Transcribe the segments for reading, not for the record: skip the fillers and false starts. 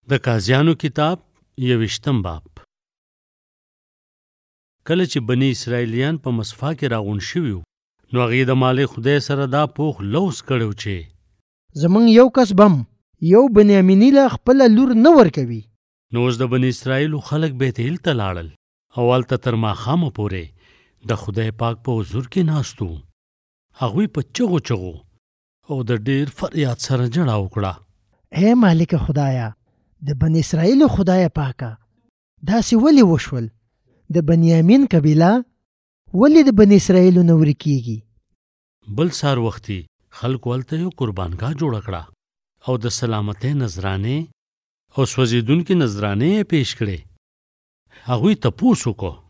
د قاضیانو کتاب 21 باب. کله چې بني اسرائیلیان په مصفا کې راغون شوي وو، نو هغې د مالک خدای سره دا پوخ لوز کړی چې زمونږ یو کس بم یو بنیامیني له خپله لور نه ورکوي. نو اوس د بني اسرائیلو خلک بیت ایل ته لاړل او هلته تر ماښامه پورې د خدای پاک په حضور کې ناست وو. هغوی په چغو چغو او د ډېر فریاد سره جړه وکړه، اے مالک خدایا، د بني اسرائیلو خدای پاکه، داسې ولې وشول؟ د بنیامین قبیله ولې د بني اسرائیلو نه ورکیږي؟ بل سهار وختي خلکو هلته یو قربانګاه جوړه کړه او د سلامتۍ نذرانې او سوځېدونکې نذرانې یې پیش کړې. هغوی تپوس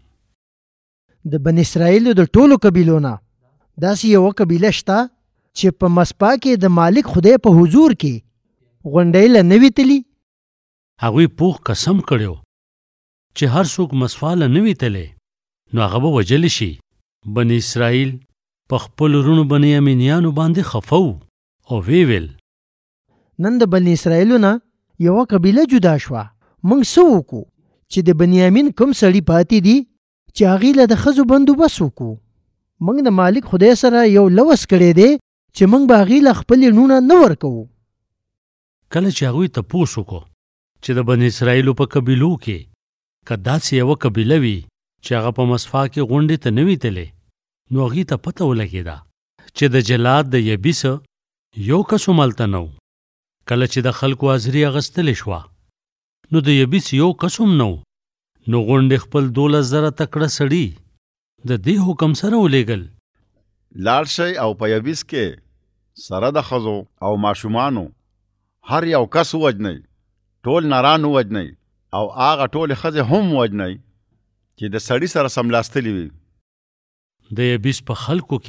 وکړو، د بني اسرائیلو د ټولو قبیلو نه داسې یوه قبیله شته چې په مصفا کې د مالک خدای په حضور کې غونډۍ له نه وي تلي؟ هغوی پوخ قسم کړی چې هر څوک مصفا له نه وي تلی نو هغه به وژلی شي. بني اسرائیل په خپلو رونو بنیامینیانو باندې خفه وو او ویې ویل، نن د بني اسرائیلو نه یوه قبیله جدا شوه، موږ څه وکړو چې د بنیامین کوم سړي پاتې دي چې هغې له د ښځو بندوبست وکړو؟ موږ د مالک خدای سره یو لوس کړی دی چې موږ به هغې له خپلې لونه نه ورکوو. کله چې هغوی تپوس وکړو چې د بني اسرائیلو په قبیلو کې که داسې یوه قبیله وي چې هغه په مصفا کې غونډې ته نه وي تللی، نو هغې ته پته ولګېده چې د جلاد د یبیس یو کس هم هلته نه و. کله چې د خلکو حاضري اخیستلې شوه، نو د یبیس یو کس هم نه و. نو غونډې خپل 12,000 تکړه سړي د دې حکم سره ولېږل، لاړ شئ او په یبیس کې سره د ښځو او ماشومانو هر یو کس ووجنئ، ټول نران ووجنئ او هغه ټولې ښځې هم ووجنئ چې د سړي سره سملاستلي وي. د یبیس په خلکو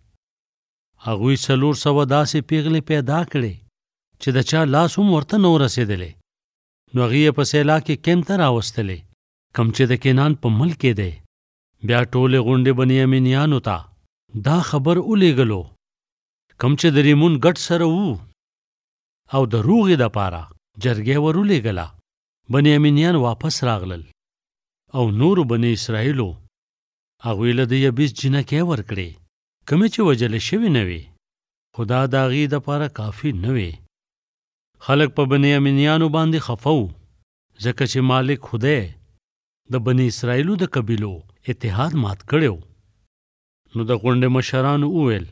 کې هغوی 400 داسې پیغلې پیدا کړې چې د چا لاس هم ورته نه ورسېدلی. نو هغې یې په سیلا کې کیم ته راوستلې، کوم چې د کینان په ملک کې دی. بیا ټولې غونډې بنیامینیانو ته دا خبر ولیږلو، کوم چې د ریمون ګټ سره وو، او د روغې دپاره جرګې ور ولیږله. بنیامینیان واپس راغلل او نورو بني اسرائیلو هغوی له د یبیس جینکۍ ورکړې، کومې چې وژلې شوې نه وې، خو دا د هغې دپاره کافي نه وې. خلک په بنیامینیانو باندې خفه وو، ځکه چې مالک خدای د بني اسرائیلو د قبیلو اتحاد مات کړی و. نو د غونډې مشرانو وویل،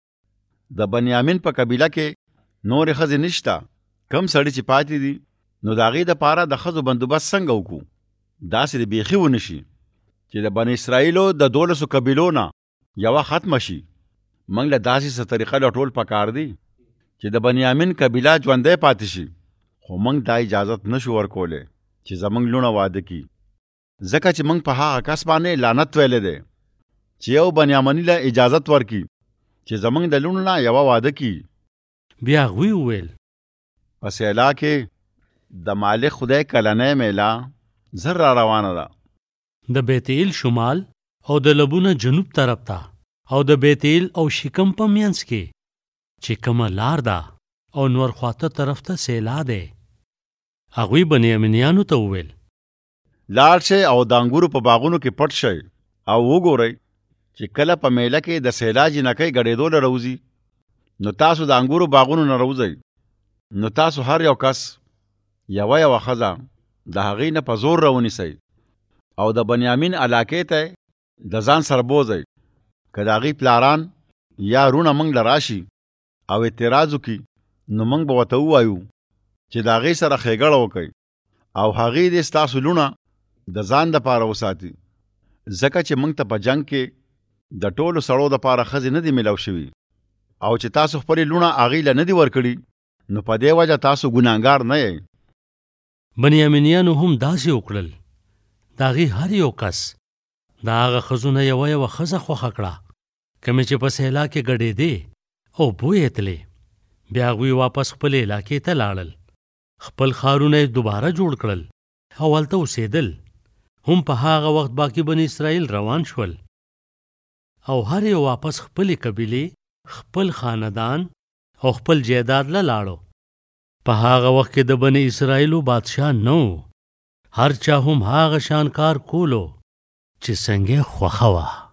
د بنیامین په قبیله کې نورې ښځې نشته، کم سړي چې پاتې دي نو د هغې دپاره د ښځو بندوبست څنګه وکړو؟ داسې د بیخي ونه شي چې د بني اسرائیلو د 12 قبیلو نه یوه ختمه شي. موږ له داسې څه طریقه لټول پکار دی چې د بنیامین قبیله ژوندی پاتې شي، خو موږ دا اجازت نشو ورکولی چې زموږ لونه واده کي، ځکه چې موږ په هغه کس باندې لعنت ویلی دی چې یو بنیامیني له اجازت ورکي چې زموږ د لونو نه یوه واده کي. بیا هغوی وویل، په سیلا کې د مالک خدای کلنۍ میله زر را روانه ده. د بیت ایل شمال او د لبونه جنوب طرف ته او د بیت ایل او شکم په منځ کې چې کومه لار ده او نور خواته طرف ته سیلا دی. هغوی بنیامینیانو ته وویل، لاړ شئ او د انګورو په باغونو کې پټ شئ او وګورئ چې کله په میله کې د سیلا جینکۍ ګډېدو له روځي، نو تاسو د انګورو باغونو نه روځئ. نو تاسو هر یو کس یوه ښځه د هغې نه په زور راونیسئ او د بنیامین علاقې ته د ځان سره بوځئ. که د هغې پلاران یا رونه موږ له راشي او اعتراض وکړي، نو موږ به ورته ووایو چې د هغې سره ښېګړه وکئ او هغې دې ستاسو لونه د ځان دپاره وساتي، ځکه چې موږ ته په جنګ کې د ټولو سړو دپاره ښځې نه دي میلاو شوي، او چې تاسو خپلې لونه هغې له نه دي ورکړي، نو په دې وجه تاسو ګناهګار نه یئ. بنیامینیانو هم داسې وکړل. د هغې هر یو کس د هغه ښځو نه یوه ښځه خوښه کړه، کومې چې په سیلا کې ګډېدې او بوی یې تلې. بیا هغوی واپس خپلې علاقې ته لاړل، خپل ښارونه یې دوباره جوړ کړل او هلته اوسېدل. هم په هغه وخت باقي بني اسرائیل روان شول او هر یو واپس خپلې قبیلې، خپل خاندان او خپل جیداد له لاړو. په هغه وخت کې د بني اسرائیلو بادشاه نو، هر چا هم هغه شان کار کولو چې څنګه خوښه وه.